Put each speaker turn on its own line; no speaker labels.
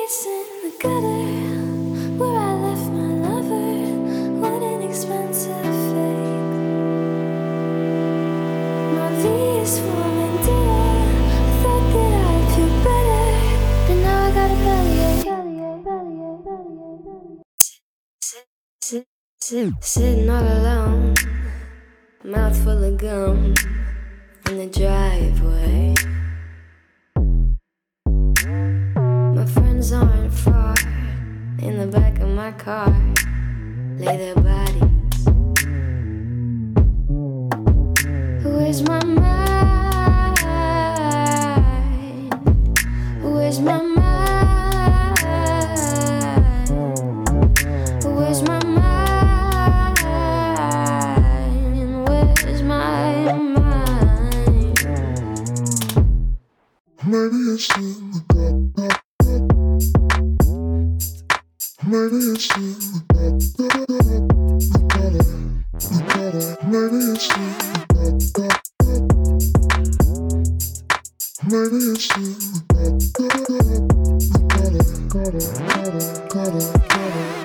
it's in the gutter where I left my lover. What an expensive fate. My V is forming dear. I thought that I'd feel better, but now I gotta sitting all alone, mouth full of gum in the driveway. My friends aren't far. In the back of my car lay their bodies. Where's my mind? Where's my mind? Where's my mind? Where's my mind?
Maybe it's in the gutter. Maybe it's in the gutter. Maybe it's in the gutter. Maybe it's in the gutter.